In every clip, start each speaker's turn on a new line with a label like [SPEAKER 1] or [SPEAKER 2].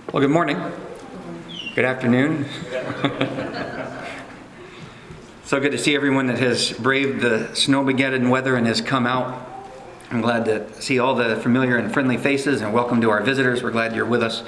[SPEAKER 1] Well, good morning. Good afternoon. So good to see everyone that has braved the Snowmageddon weather and has come out. I'm glad to see all the familiar and friendly faces, and welcome to our visitors. We're glad you're with us.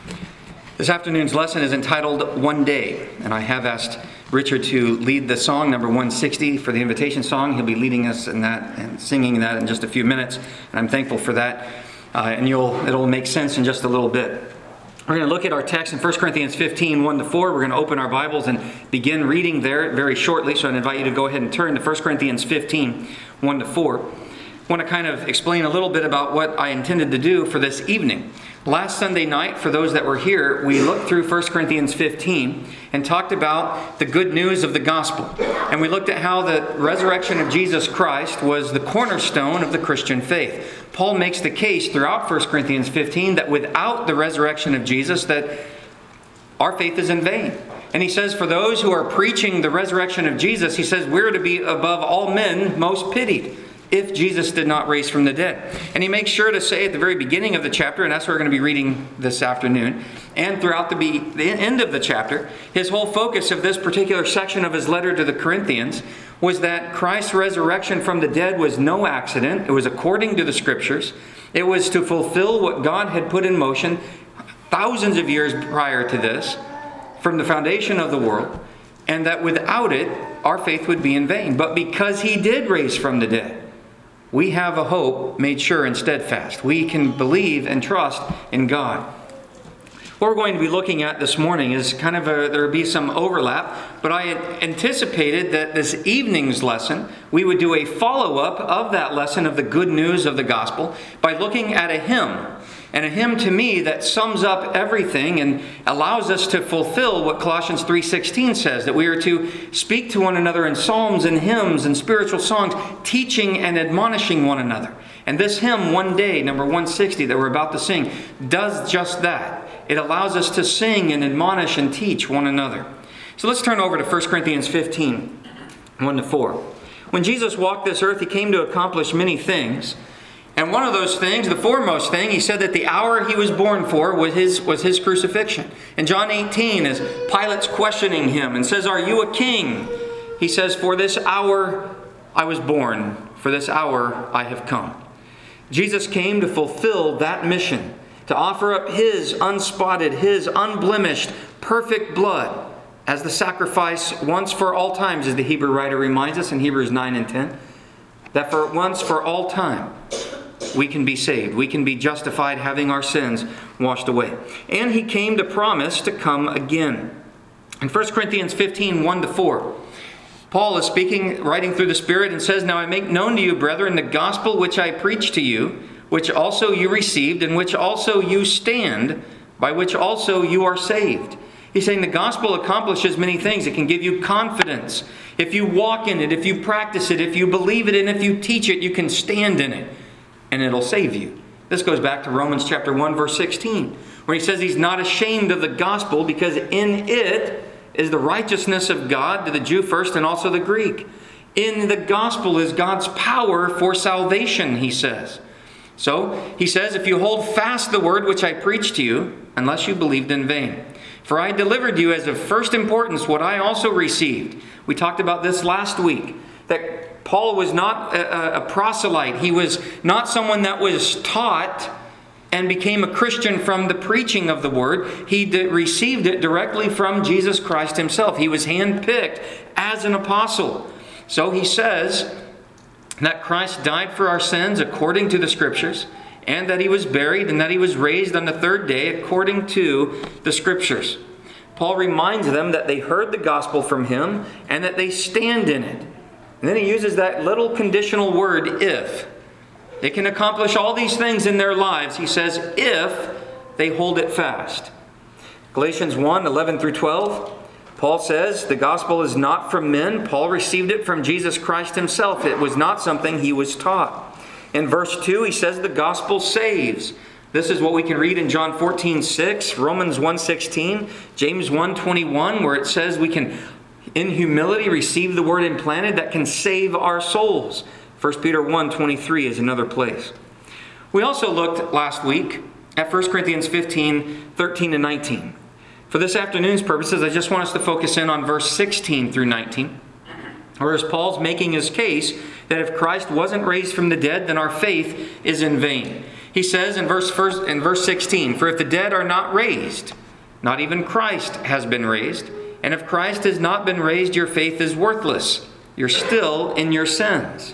[SPEAKER 1] This afternoon's lesson is entitled One Day, and I have asked Richard to lead the song number 160 for the invitation song. He'll be leading us in that and singing that in just a few minutes, and I'm thankful for that. And it'll make sense in just a little bit. We're going to look at our text in 1 Corinthians 15, 1-4. We're going to open our Bibles and begin reading there very shortly. So I invite you to go ahead and turn to 1 Corinthians 15, 1-4. I want to kind of explain a little bit about what I intended to do for this evening. Last Sunday night, for those that were here, we looked through 1 Corinthians 15 and talked about the good news of the gospel. And we looked at how the resurrection of Jesus Christ was the cornerstone of the Christian faith. Paul makes the case throughout 1 Corinthians 15 that without the resurrection of Jesus, that our faith is in vain. And he says for those who are preaching the resurrection of Jesus, he says we're to be above all men most pitied if Jesus did not raise from the dead. And he makes sure to say at the very beginning of the chapter, and that's what we're going to be reading this afternoon, and throughout the end of the chapter, his whole focus of this particular section of his letter to the Corinthians was that Christ's resurrection from the dead was no accident. It was according to the Scriptures. It was to fulfill what God had put in motion thousands of years prior to this, from the foundation of the world, and that without it, our faith would be in vain. But because he did raise from the dead, we have a hope made sure and steadfast. We can believe and trust in God. What we're going to be looking at this morning is there will be some overlap, but I had anticipated that this evening's lesson, we would do a follow-up of that lesson of the good news of the gospel by looking at a hymn. And a hymn to me that sums up everything and allows us to fulfill what Colossians 3:16 says, that we are to speak to one another in psalms and hymns and spiritual songs, teaching and admonishing one another. And this hymn, One Day, number 160, that we're about to sing, does just that. It allows us to sing and admonish and teach one another. So let's turn over to 1 Corinthians 15, 1-4. When Jesus walked this earth, he came to accomplish many things. And one of those things, the foremost thing, he said that the hour he was born for was his crucifixion. In John 18, as Pilate's questioning him and says, "Are you a king?" He says, "For this hour I was born, for this hour I have come." Jesus came to fulfill that mission, to offer up his unspotted, his unblemished, perfect blood as the sacrifice once for all times, as the Hebrew writer reminds us in Hebrews 9 and 10, that for once for all time, we can be saved. We can be justified, having our sins washed away. And he came to promise to come again. In 1 Corinthians 15, 1-4, Paul is speaking, writing through the Spirit, and says, "Now I make known to you, brethren, the gospel which I preached to you, which also you received, in which also you stand, by which also you are saved." He's saying the gospel accomplishes many things. It can give you confidence. If you walk in it, if you practice it, if you believe it, and if you teach it, you can stand in it. And it'll save you. This goes back to Romans chapter 1, verse 16, where he says he's not ashamed of the gospel because in it is the righteousness of God to the Jew first and also the Greek. In the gospel is God's power for salvation, he says. So he says, "If you hold fast the word which I preached to you, unless you believed in vain. For I delivered you as of first importance what I also received." We talked about this last week, that Paul was not a proselyte. He was not someone that was taught and became a Christian from the preaching of the word. He received it directly from Jesus Christ himself. He was handpicked as an apostle. So he says that Christ died for our sins according to the Scriptures, and that he was buried, and that he was raised on the third day according to the Scriptures. Paul reminds them that they heard the gospel from him and that they stand in it. And then he uses that little conditional word, if. They can accomplish all these things in their lives, he says, if they hold it fast. Galatians 1, 11-12, Paul says, the gospel is not from men. Paul received it from Jesus Christ himself. It was not something he was taught. In verse 2, he says the gospel saves. This is what we can read in John 14:6, Romans 1:16, James 1:21, where it says we can in humility receive the word implanted that can save our souls. 1 Peter 1:23 is another place. We also looked last week at 1 Corinthians 15, 13 and 19. For this afternoon's purposes, I just want us to focus in on verse 16 through 19, whereas Paul's making his case that if Christ wasn't raised from the dead, then our faith is in vain. He says in verse 16, "For if the dead are not raised, not even Christ has been raised. And if Christ has not been raised, your faith is worthless. You're still in your sins."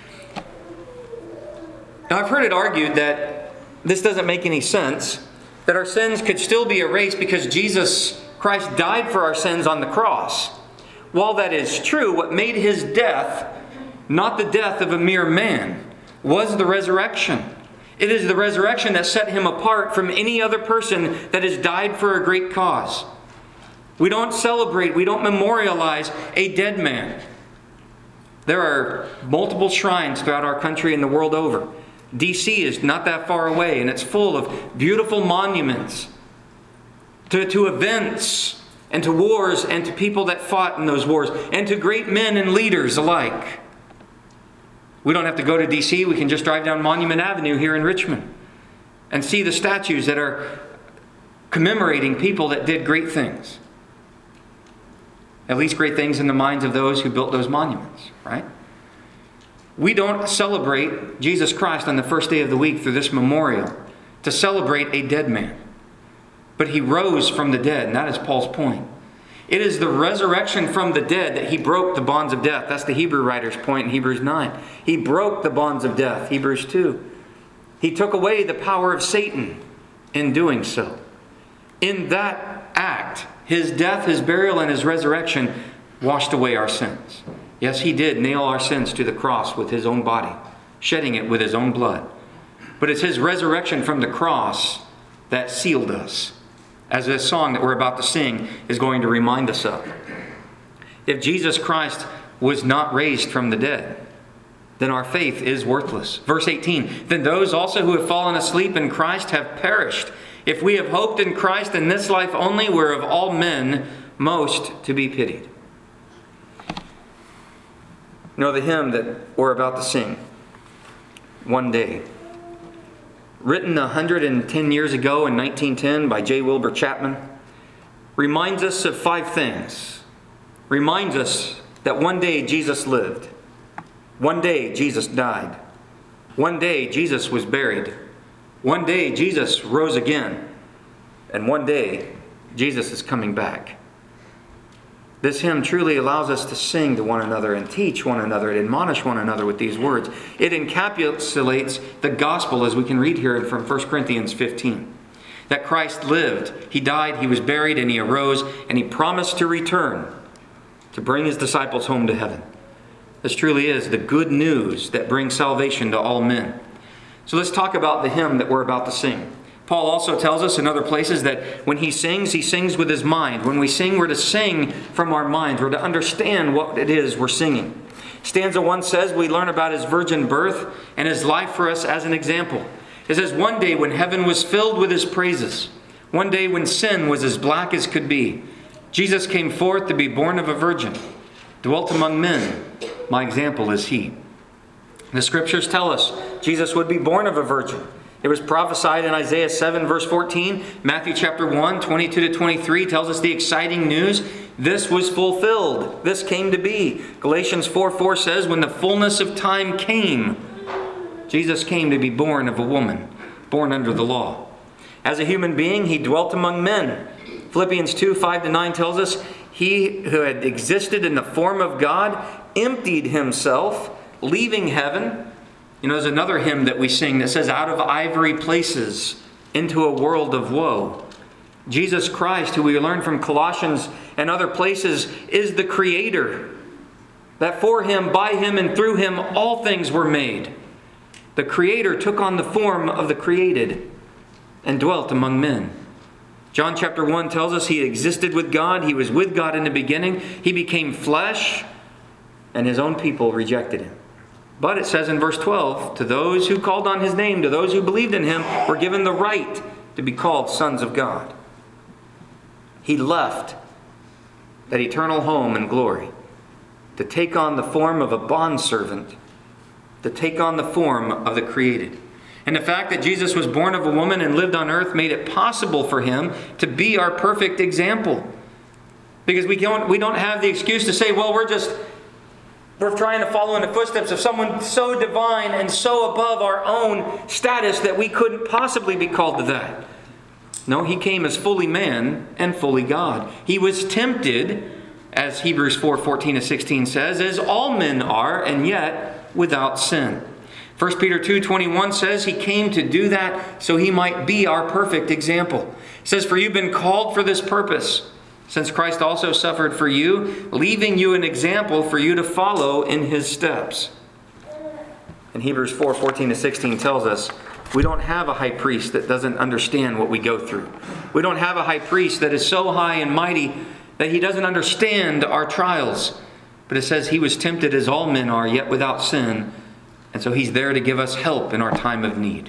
[SPEAKER 1] Now, I've heard it argued that this doesn't make any sense, that our sins could still be erased because Jesus Christ died for our sins on the cross. While that is true, what made his death not the death of a mere man was the resurrection. It is the resurrection that set him apart from any other person that has died for a great cause. We don't celebrate, we don't memorialize a dead man. There are multiple shrines throughout our country and the world over. D.C. is not that far away, and it's full of beautiful monuments to events and to wars and to people that fought in those wars and to great men and leaders alike. We don't have to go to D.C. We can just drive down Monument Avenue here in Richmond and see the statues that are commemorating people that did great things. At least great things in the minds of those who built those monuments, right? We don't celebrate Jesus Christ on the first day of the week through this memorial to celebrate a dead man. But he rose from the dead, and that is Paul's point. It is the resurrection from the dead that he broke the bonds of death. That's the Hebrew writer's point in Hebrews 9. He broke the bonds of death, Hebrews 2. He took away the power of Satan in doing so. In that act, his death, his burial, and his resurrection washed away our sins. Yes, he did nail our sins to the cross with his own body, shedding it with his own blood. But it's his resurrection from the cross that sealed us, as this song that we're about to sing is going to remind us of. If Jesus Christ was not raised from the dead, then our faith is worthless. Verse 18, "Then those also who have fallen asleep in Christ have perished. If we have hoped in Christ in this life only, we're of all men most to be pitied." You know the hymn that we're about to sing, "One Day," written 110 years ago in 1910 by J. Wilbur Chapman, reminds us of 5 things. Reminds us that one day Jesus lived. One day Jesus died. One day Jesus was buried. One day Jesus rose again. And one day Jesus is coming back. This hymn truly allows us to sing to one another and teach one another and admonish one another with these words. It encapsulates the gospel as we can read here from 1 Corinthians 15. That Christ lived, he died, he was buried, and he arose, and he promised to return to bring his disciples home to heaven. This truly is the good news that brings salvation to all men. So let's talk about the hymn that we're about to sing. Paul also tells us in other places that when he sings with his mind. When we sing, we're to sing from our minds. We're to understand what it is we're singing. Stanza 1 says we learn about his virgin birth and his life for us as an example. It says, "One day when heaven was filled with his praises, one day when sin was as black as could be, Jesus came forth to be born of a virgin, dwelt among men. My example is he." The scriptures tell us Jesus would be born of a virgin. It was prophesied in Isaiah 7 verse 14. Matthew chapter 1, 22 to 23 tells us the exciting news. This was fulfilled. This came to be. Galatians 4:4 says, when the fullness of time came, Jesus came to be born of a woman, born under the law. As a human being, he dwelt among men. Philippians 2, 5 to 9 tells us, he who had existed in the form of God emptied himself, leaving heaven. You know, there's another hymn that we sing that says, out of ivory places into a world of woe. Jesus Christ, who we learn from Colossians and other places, is the Creator. That for him, by him, and through him, all things were made. The Creator took on the form of the created and dwelt among men. John chapter 1 tells us he existed with God. He was with God in the beginning. He became flesh, and his own people rejected him. But it says in verse 12, to those who called on his name, to those who believed in him, were given the right to be called sons of God. He left that eternal home and glory to take on the form of a bondservant, to take on the form of the created. And the fact that Jesus was born of a woman and lived on earth made it possible for him to be our perfect example. Because we don't have the excuse to say, well, we're trying to follow in the footsteps of someone so divine and so above our own status that we couldn't possibly be called to that. No, he came as fully man and fully God. He was tempted, as Hebrews 4:14-16 says, as all men are, and yet without sin. 1 Peter 2:21 says he came to do that so he might be our perfect example. It says, for you've been called for this purpose, since Christ also suffered for you, leaving you an example for you to follow in his steps. And Hebrews 4:14-16 tells us, we don't have a high priest that doesn't understand what we go through. We don't have a high priest that is so high and mighty that he doesn't understand our trials. But it says he was tempted as all men are, yet without sin. And so he's there to give us help in our time of need.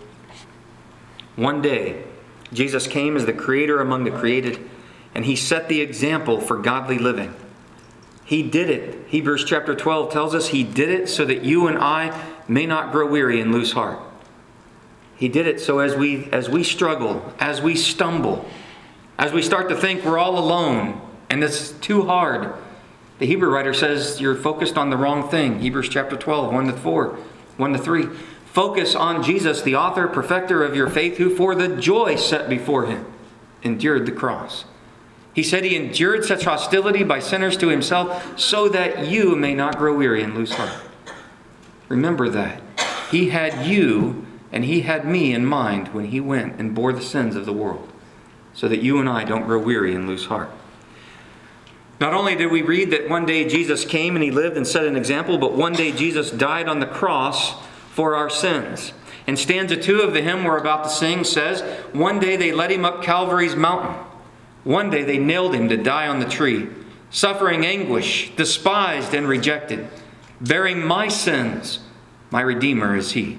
[SPEAKER 1] One day, Jesus came as the creator among the created, and he set the example for godly living. He did it. Hebrews chapter 12 tells us he did it so that you and I may not grow weary and lose heart. He did it so as we struggle, as we stumble, as we start to think we're all alone and it's too hard, the Hebrew writer says you're focused on the wrong thing. Hebrews chapter 12, 1-4, 1-3. Focus on Jesus, the author, perfecter of your faith, who for the joy set before him endured the cross. He said he endured such hostility by sinners to himself so that you may not grow weary and lose heart. Remember that. He had you and he had me in mind when he went and bore the sins of the world, so that you and I don't grow weary and lose heart. Not only did we read that one day Jesus came and he lived and set an example, but one day Jesus died on the cross for our sins. And stanza 2 of the hymn we're about to sing says, one day they led him up Calvary's mountain. One day they nailed him to die on the tree, suffering anguish, despised and rejected. Bearing my sins, my Redeemer is he.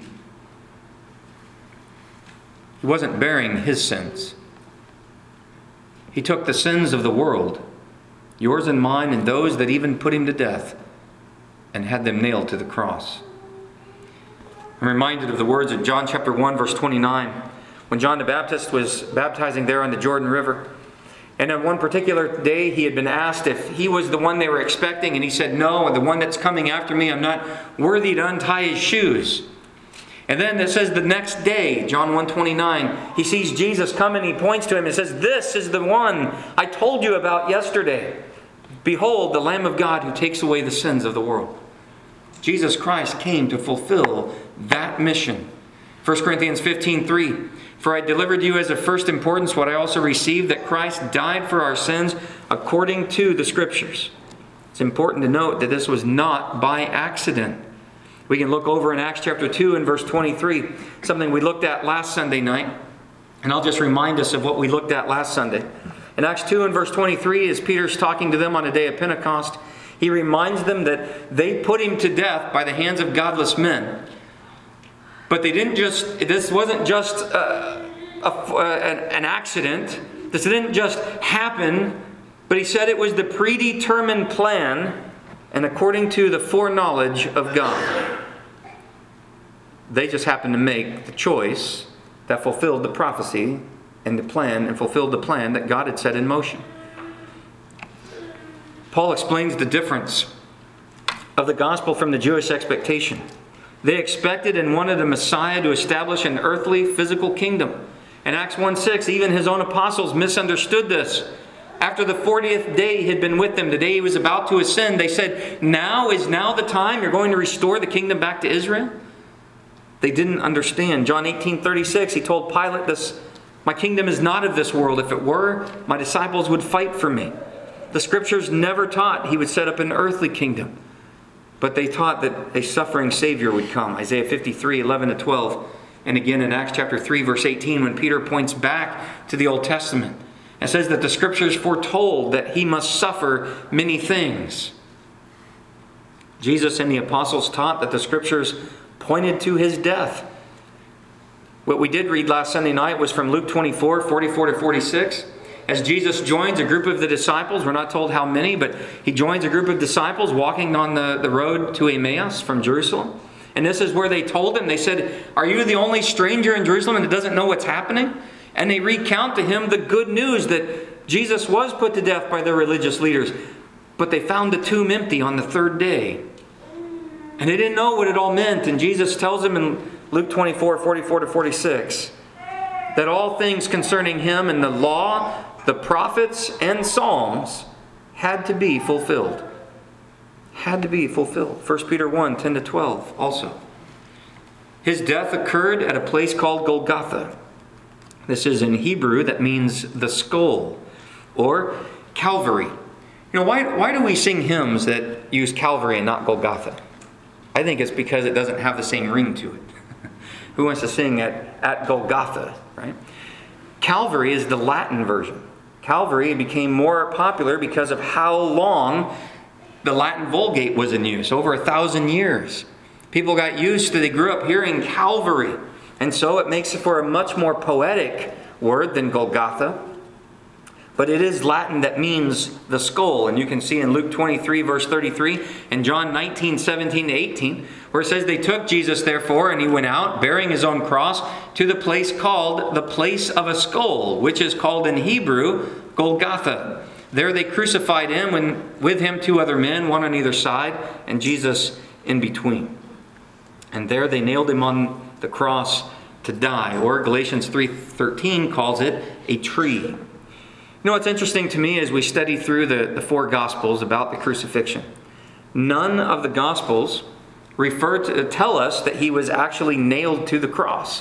[SPEAKER 1] He wasn't bearing his sins. He took the sins of the world, yours and mine, and those that even put him to death, and had them nailed to the cross. I'm reminded of the words of John chapter 1, verse 29, when John the Baptist was baptizing there on the Jordan River. And on one particular day, he had been asked if he was the one they were expecting, and he said, no, the one that's coming after me, I'm not worthy to untie his shoes. And then it says the next day, John 1:29, he sees Jesus coming, he points to him and says, this is the one I told you about yesterday. Behold, the Lamb of God who takes away the sins of the world. Jesus Christ came to fulfill that mission. 1 Corinthians 15:3, for I delivered you as of first importance what I also received, that Christ died for our sins according to the Scriptures. It's important to note that this was not by accident. We can look over in Acts chapter 2 and verse 23, something we looked at last Sunday night. And I'll just remind us of what we looked at last Sunday. In Acts 2 and verse 23, as Peter's talking to them on the day of Pentecost, he reminds them that they put him to death by the hands of godless men. But this wasn't just an accident. This didn't just happen. But he said it was the predetermined plan and according to the foreknowledge of God. They just happened to make the choice that fulfilled the prophecy and the plan, and fulfilled the plan that God had set in motion. Paul explains the difference of the gospel from the Jewish expectation. They expected and wanted a Messiah to establish an earthly, physical kingdom. In Acts 1:6, even his own apostles misunderstood this. After the 40th day he had been with them, the day he was about to ascend, they said, now is the time you're going to restore the kingdom back to Israel? They didn't understand. John 18:36, he told Pilate this, my kingdom is not of this world. If it were, my disciples would fight for me. The Scriptures never taught he would set up an earthly kingdom, but they taught that a suffering Savior would come. Isaiah 53:11-12. And again in Acts chapter 3, verse 18, when Peter points back to the Old Testament, it says that the Scriptures foretold that he must suffer many things. Jesus and the apostles taught that the Scriptures pointed to his death. What we did read last Sunday night was from Luke 24, 44-46. As Jesus joins a group of the disciples, we're not told how many, but he joins a group of disciples walking on the road to Emmaus from Jerusalem. And this is where they told him, they said, "Are you the only stranger in Jerusalem that doesn't know what's happening?" And they recount to him the good news that Jesus was put to death by their religious leaders. But they found the tomb empty on the third day. And they didn't know what it all meant. And Jesus tells them in Luke 24:44-46, that all things concerning him in the law, the prophets, and Psalms had to be fulfilled. Had to be fulfilled. 1 Peter 1:10-12 also. His death occurred at a place called Golgotha. This is in Hebrew, that means the skull, or Calvary. You know, why do we sing hymns that use Calvary and not Golgotha? I think it's because it doesn't have the same ring to it. Who wants to sing at Golgotha, right? Calvary is the Latin version. Calvary became more popular because of how long the Latin Vulgate was in use, over 1,000 years. People got used to, they grew up hearing Calvary. And so it makes it for a much more poetic word than Golgotha. But it is Latin that means the skull. And you can see in Luke 23:33 and John 19:17-18, where it says, "They took Jesus therefore, and he went out, bearing his own cross, to the place called the place of a skull, which is called in Hebrew Golgotha. There they crucified him, and with him 2 other men, one on either side, and Jesus in between. And there they nailed him on the cross to die." Or Galatians 3:13 calls it a tree. You know what's interesting to me as we study through the 4 Gospels about the crucifixion? None of the Gospels tell us that he was actually nailed to the cross.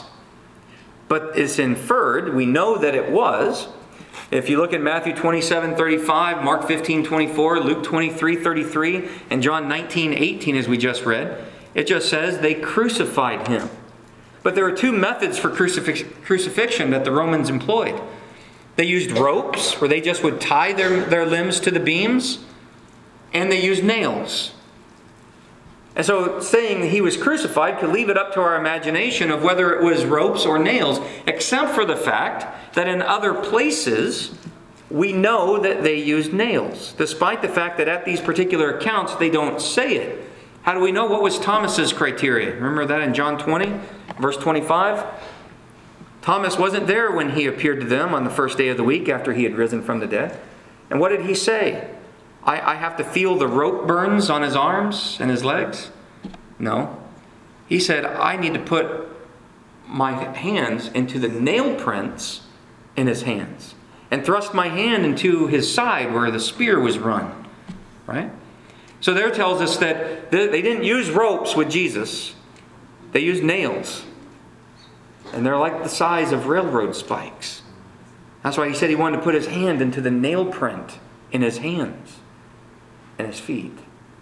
[SPEAKER 1] But it's inferred, we know that it was. If you look at Matthew 27:35, Mark 15:24, Luke 23:33, and John 19:18 as we just read, it just says they crucified him. But there are 2 methods for crucifixion that the Romans employed. They used ropes, where they just would tie their limbs to the beams, and they used nails. And so saying that he was crucified could leave it up to our imagination of whether it was ropes or nails, except for the fact that in other places we know that they used nails, despite the fact that at these particular accounts they don't say it. How do we know? What was Thomas's criteria? Remember that in John 20, verse 25? Thomas wasn't there when he appeared to them on the first day of the week after he had risen from the dead. And what did he say? I have to feel the rope burns on his arms and his legs? No. He said, I need to put my hands into the nail prints in his hands and thrust my hand into his side where the spear was run. Right? So there tells us that they didn't use ropes with Jesus. They used nails. And they're like the size of railroad spikes. That's why he said he wanted to put his hand into the nail print in his hands and his feet.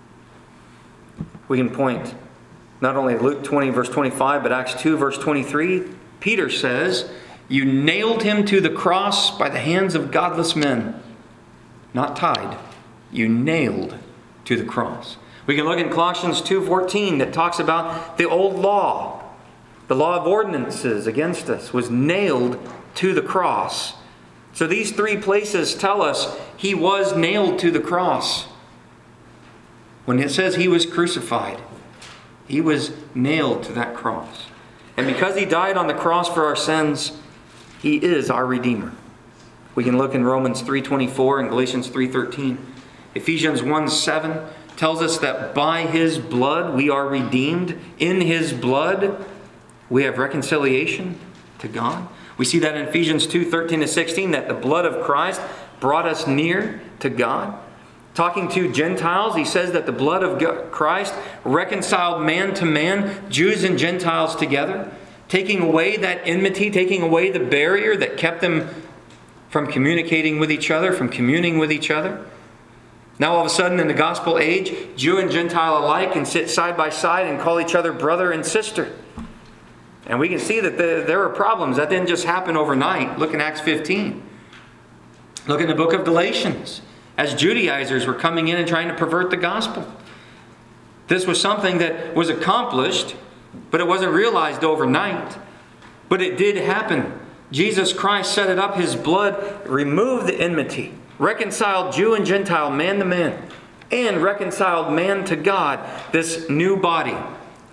[SPEAKER 1] We can point not only Luke 20 verse 25, but Acts 2 verse 23. Peter says, "You nailed him to the cross by the hands of godless men." Not tied. You nailed to the cross. We can look in Colossians 2:14 that talks about the old law. The law of ordinances against us was nailed to the cross. So these 3 places tell us he was nailed to the cross. When it says he was crucified, he was nailed to that cross. And because he died on the cross for our sins, he is our Redeemer. We can look in Romans 3:24 and Galatians 3:13. Ephesians 1:7 tells us that by his blood we are redeemed. In his blood we have reconciliation to God. We see that in Ephesians 2:13-16, that the blood of Christ brought us near to God. Talking to Gentiles, he says that the blood of Christ reconciled man to man, Jews and Gentiles together, taking away that enmity, taking away the barrier that kept them from communicating with each other, from communing with each other. Now all of a sudden in the gospel age, Jew and Gentile alike can sit side by side and call each other brother and sister. And we can see that there are problems. That didn't just happen overnight. Look in Acts 15. Look in the book of Galatians. As Judaizers were coming in and trying to pervert the gospel. This was something that was accomplished, but it wasn't realized overnight. But it did happen. Jesus Christ set it up. His blood removed the enmity, reconciled Jew and Gentile, man to man, and reconciled man to God, this new body.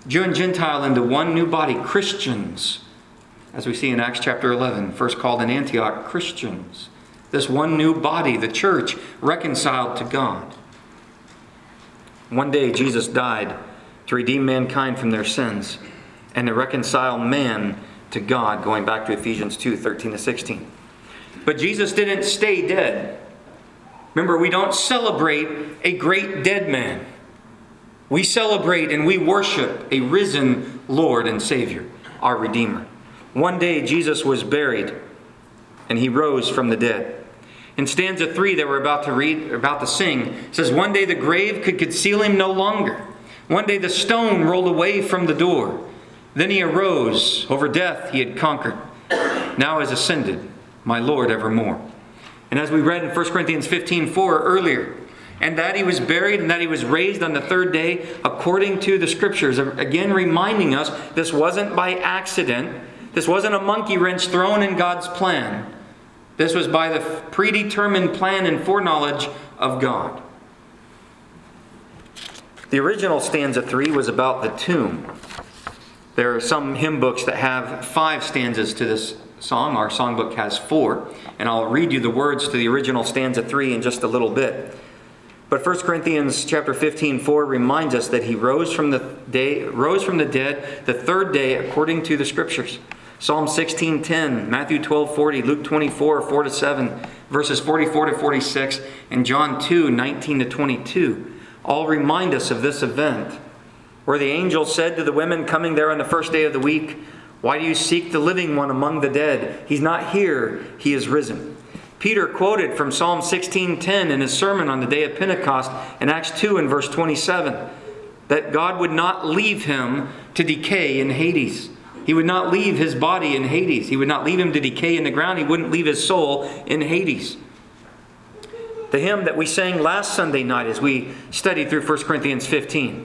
[SPEAKER 1] Jew and Gentile into one new body, Christians. As we see in Acts chapter 11, first called in Antioch, Christians. This one new body, the church, reconciled to God. One day Jesus died to redeem mankind from their sins and to reconcile man to God, going back to Ephesians 2:13-16. But Jesus didn't stay dead. Remember, we don't celebrate a great dead man. We celebrate and we worship a risen Lord and Savior, our Redeemer. One day Jesus was buried and he rose from the dead. In stanza 3 that we're about to sing, it says, one day the grave could conceal him no longer. One day the stone rolled away from the door. Then he arose. Over death he had conquered. Now is ascended, my Lord evermore. And as we read in 1 Corinthians 15:4 earlier, and that he was buried and that he was raised on the third day according to the Scriptures. Again reminding us this wasn't by accident. This wasn't a monkey wrench thrown in God's plan. This was by the predetermined plan and foreknowledge of God. The original stanza 3 was about the tomb. There are some hymn books that have 5 stanzas to this song. Our songbook has 4. And I'll read you the words to the original stanza 3 in just a little bit. But 1 Corinthians chapter 15:4 reminds us that he rose from the dead the third day according to the Scriptures. Psalm 16:10, Matthew 12:40, Luke 24:4-7, verses 44-46, and John 2:19-22 all remind us of this event, where the angel said to the women coming there on the first day of the week, "Why do you seek the living one among the dead? He's not here, he is risen." Peter quoted from Psalm 16:10 in his sermon on the day of Pentecost in Acts 2 and verse 27, that God would not leave him to decay in Hades. He would not leave his body in Hades. He would not leave him to decay in the ground. He wouldn't leave his soul in Hades. The hymn that we sang last Sunday night as we studied through 1 Corinthians 15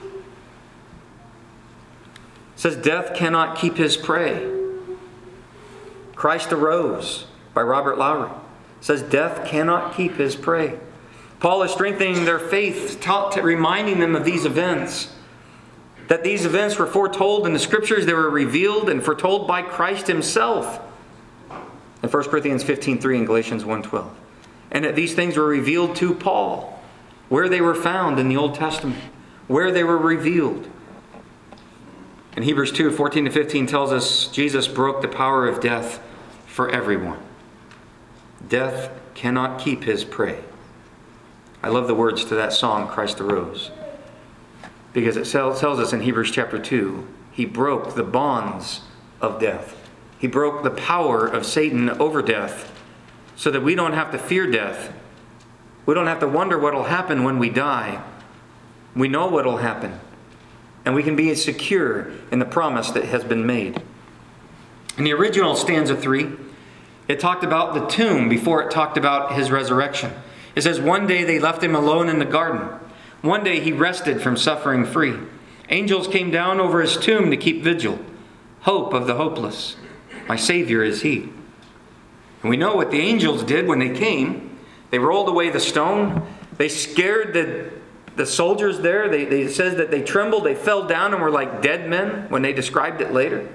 [SPEAKER 1] says, "Death cannot keep his prey." Christ arose by Robert Lowry says, "Death cannot keep his prey." Paul is strengthening their faith, reminding them of these events. That these events were foretold in the Scriptures, they were revealed and foretold by Christ himself. In 1 Corinthians 15:3 and Galatians 1:12. And that these things were revealed to Paul, where they were found in the Old Testament, where they were revealed. And Hebrews 2:14-15 tells us Jesus broke the power of death for everyone. Death cannot keep his prey. I love the words to that song, Christ Arose. Because it tells us in Hebrews chapter 2, he broke the bonds of death. He broke the power of Satan over death so that we don't have to fear death. We don't have to wonder what will happen when we die. We know what will happen. And we can be secure in the promise that has been made. In the original stanza 3, it talked about the tomb before it talked about his resurrection. It says, one day they left him alone in the garden. One day he rested from suffering free. Angels came down over his tomb to keep vigil. Hope of the hopeless. My Savior is he. And we know what the angels did when they came. They rolled away the stone. They scared the soldiers there. They says that they trembled. They fell down and were like dead men when they described it later.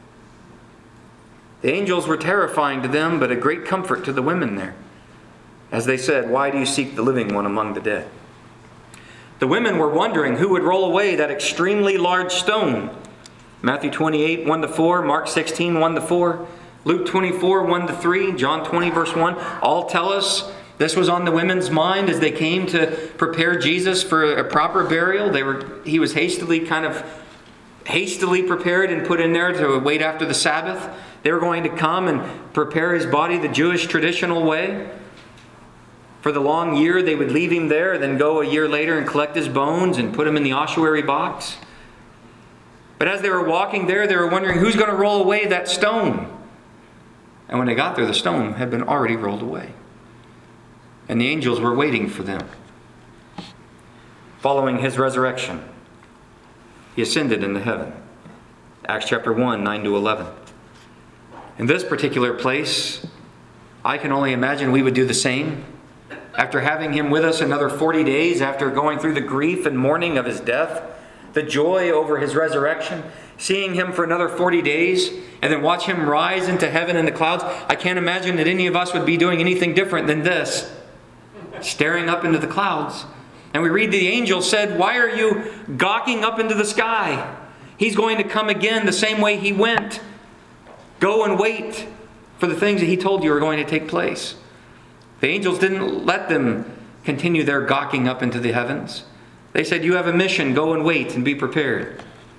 [SPEAKER 1] The angels were terrifying to them, but a great comfort to the women there. As they said, "Why do you seek the living one among the dead?" The women were wondering who would roll away that extremely large stone. Matthew 28, 1-4, Mark 16, 1-4, Luke 24, 1-3, John 20, verse 1, all tell us this was on the women's mind as they came to prepare Jesus for a proper burial. He was hastily prepared and put in there to wait after the Sabbath. They were going to come and prepare his body the Jewish traditional way. For the long year, they would leave him there, then go a year later and collect his bones and put him in the ossuary box. But as they were walking there, they were wondering who's going to roll away that stone. And when they got there, the stone had been already rolled away. And the angels were waiting for them. Following his resurrection, he ascended into heaven. Acts chapter 1, 9-11. In this particular place, I can only imagine we would do the same. After having him with us another 40 days, after going through the grief and mourning of his death, the joy over his resurrection, seeing him for another 40 days, and then watch him rise into heaven in the clouds. I can't imagine that any of us would be doing anything different than this, staring up into the clouds. And we read the angel said, "Why are you gawking up into the sky? He's going to come again the same way he went. Go and wait for the things that he told you are going to take place." The angels didn't let them continue their gawking up into the heavens. They said, "You have a mission. Go and wait and be prepared."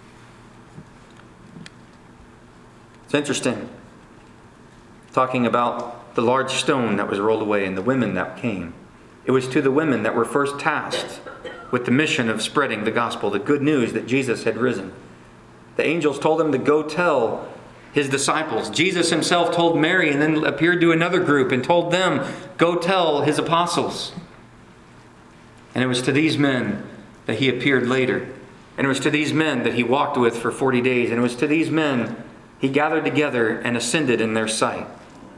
[SPEAKER 1] It's interesting, talking about the large stone that was rolled away and the women that came. It was to the women that were first tasked with the mission of spreading the gospel, the good news that Jesus had risen. The angels told them to go tell his disciples. Jesus himself told Mary and then appeared to another group and told them, "Go tell his apostles." And it was to these men that he appeared later. And it was to these men that he walked with for 40 days. And it was to these men he gathered together and ascended in their sight.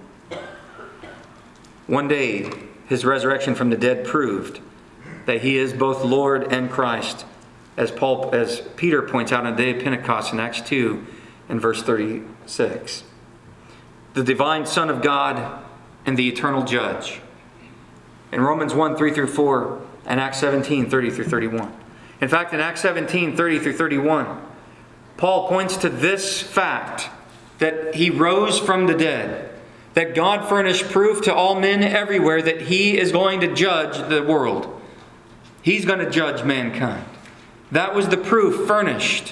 [SPEAKER 1] One day, his resurrection from the dead proved that he is both Lord and Christ, as Peter points out on the day of Pentecost in Acts 2 and verse 36. The divine Son of God and the eternal Judge. In Romans 1, 3 through 4, and Acts 17, 30 through 31. In fact, in Acts 17, 30 through 31, Paul points to this fact, that he rose from the dead, that God furnished proof to all men everywhere that he is going to judge the world. He's going to judge mankind. That was the proof furnished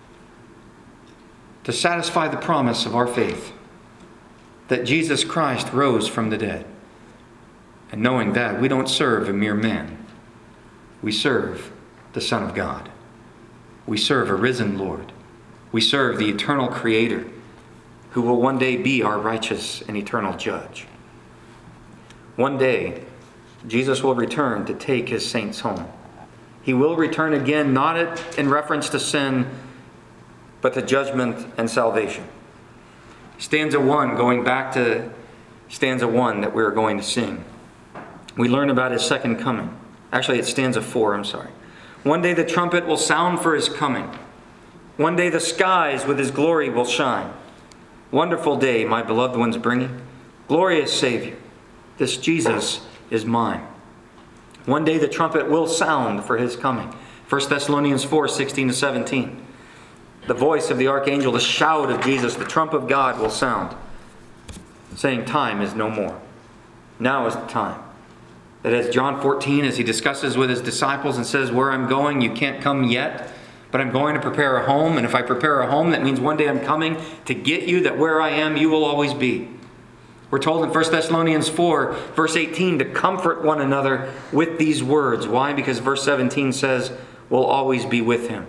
[SPEAKER 1] to satisfy the promise of our faith, that Jesus Christ rose from the dead. And knowing that, we don't serve a mere man. We serve the Son of God. We serve a risen Lord. We serve the eternal Creator, who will one day be our righteous and eternal Judge. One day, Jesus will return to take his saints home. He will return again, not in reference to sin, but to judgment and salvation. Stanza 1, going back to stanza 1 that we're going to sing, we learn about his second coming. Actually, it's stanza 4, I'm sorry. One day the trumpet will sound for his coming. One day the skies with his glory will shine. Wonderful day, my beloved one's bringing. Glorious Savior, this Jesus is mine. One day the trumpet will sound for his coming. 1 Thessalonians 4, 16 to 17. The voice of the archangel, the shout of Jesus, the trump of God will sound, saying, time is no more. Now is the time. That as John 14, as he discusses with his disciples and says, where I'm going, you can't come yet, but I'm going to prepare a home. And if I prepare a home, that means one day I'm coming to get you, that where I am, you will always be. We're told in 1 Thessalonians 4, verse 18, to comfort one another with these words. Why? Because verse 17 says, we'll always be with him.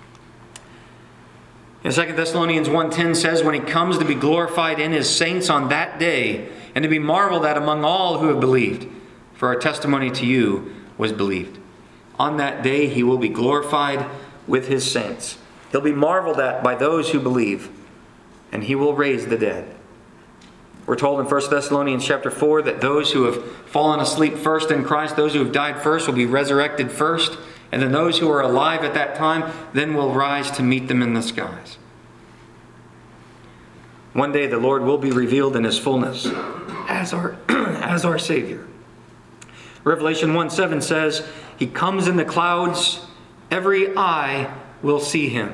[SPEAKER 1] And 2 Thessalonians 1:10 says, when he comes to be glorified in his saints on that day, and to be marveled at among all who have believed. For our testimony to you was believed. On that day he will be glorified with his saints. He'll be marveled at by those who believe, and he will raise the dead. We're told in 1 Thessalonians chapter 4 that those who have fallen asleep first in Christ, those who have died first, will be resurrected first, and then those who are alive at that time then will rise to meet them in the skies. One day the Lord will be revealed in his fullness as our Savior. Revelation 1:7 says, he comes in the clouds, every eye will see him.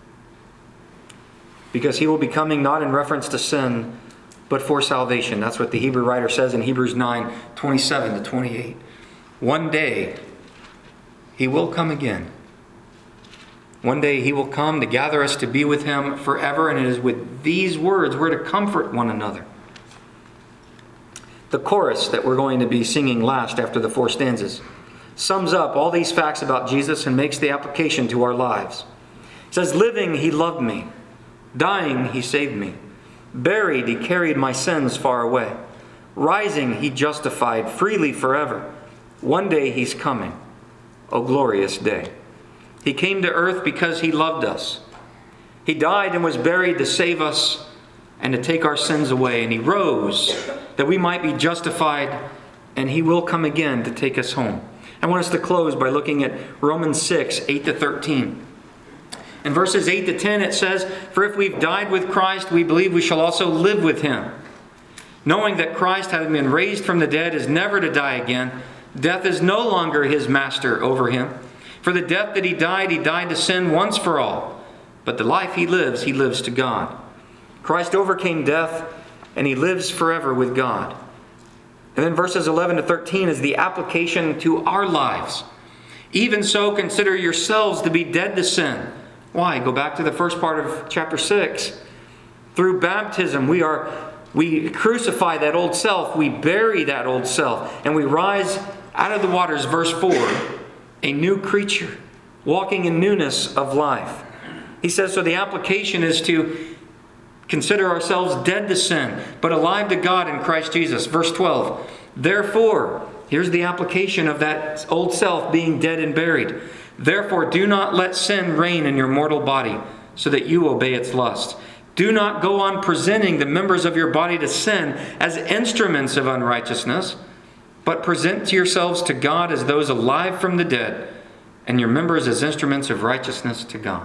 [SPEAKER 1] Because he will be coming not in reference to sin, but for salvation. That's what the Hebrew writer says in Hebrews 9:27 to 28. One day, he will come again. One day he will come to gather us to be with him forever, and it is with these words we're to comfort one another. The chorus that we're going to be singing last after the 4 stanzas sums up all these facts about Jesus and makes the application to our lives. It says, living, he loved me. Dying, he saved me. Buried, he carried my sins far away. Rising, he justified freely forever. One day he's coming. O glorious day. He came to earth because he loved us. He died and was buried to save us and to take our sins away. And he rose that we might be justified, and he will come again to take us home. I want us to close by looking at Romans 6, 8 to 13. In verses 8 to 10 it says, "For if we've died with Christ, we believe we shall also live with him. Knowing that Christ, having been raised from the dead, is never to die again, death is no longer his master over him. For the death that he died to sin once for all. But the life he lives to God. Christ overcame death, and he lives forever with God." And then verses 11 to 13 is the application to our lives. "Even so, consider yourselves to be dead to sin." Why? Go back to the first part of chapter 6. Through baptism, we crucify that old self, we bury that old self, and we rise out of the waters, verse 4, a new creature, walking in newness of life. He says, so the application is to consider ourselves dead to sin, but alive to God in Christ Jesus. Verse 12, "Therefore," here's the application of that old self being dead and buried. "Therefore, do not let sin reign in your mortal body, so that you obey its lusts. Do not go on presenting the members of your body to sin as instruments of unrighteousness, but present to yourselves to God as those alive from the dead, and your members as instruments of righteousness to God."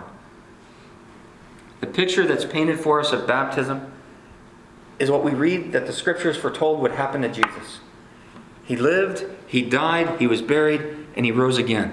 [SPEAKER 1] The picture that's painted for us of baptism is what we read that the Scriptures foretold would happen to Jesus. He lived, he died, he was buried, and he rose again.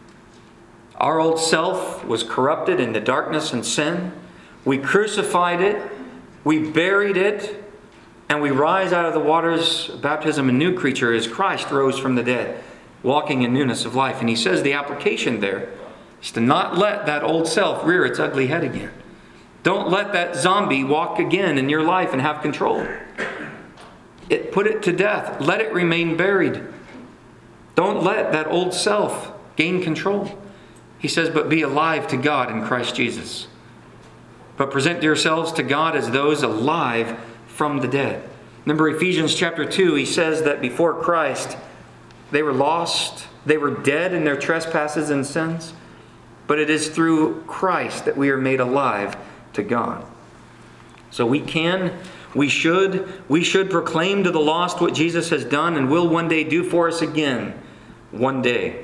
[SPEAKER 1] Our old self was corrupted into darkness and sin. We crucified it, we buried it, and we rise out of the waters of baptism a new creature as Christ rose from the dead, walking in newness of life. And he says the application there is to not let that old self rear its ugly head again. Don't let that zombie walk again in your life and have control. Put it to death. Let it remain buried. Don't let that old self gain control. He says, but be alive to God in Christ Jesus. But present yourselves to God as those alive from the dead. Remember Ephesians chapter 2, he says that before Christ, they were lost. They were dead in their trespasses and sins. But it is through Christ that we are made alive to God. So we should proclaim to the lost what Jesus has done and will one day do for us again. One day.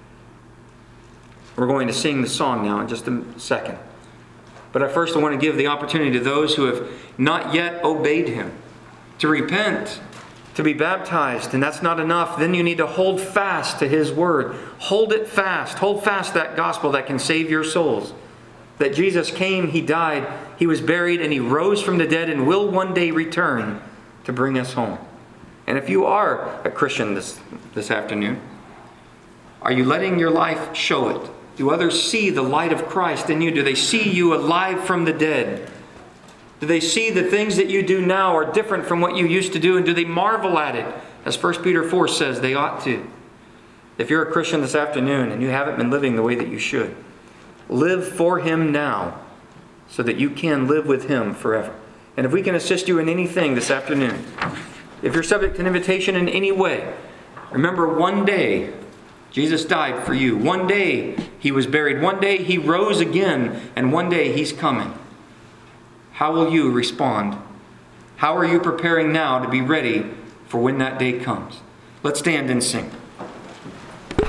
[SPEAKER 1] We're going to sing the song now in just a second. But I want to give the opportunity to those who have not yet obeyed him to repent, to be baptized, and that's not enough. Then you need to hold fast to his word. Hold it fast. Hold fast that gospel that can save your souls. That Jesus came, he died, he was buried, and he rose from the dead and will one day return to bring us home. And if you are a Christian this afternoon, are you letting your life show it? Do others see the light of Christ in you? Do they see you alive from the dead? Do they see the things that you do now are different from what you used to do? And do they marvel at it? As 1 Peter 4 says, they ought to. If you're a Christian this afternoon and you haven't been living the way that you should, live for him now so that you can live with him forever. And if we can assist you in anything this afternoon, if you're subject to an invitation in any way, remember one day Jesus died for you. One day he was buried. One day he rose again. And one day he's coming. How will you respond? How are you preparing now to be ready for when that day comes? Let's stand and sing.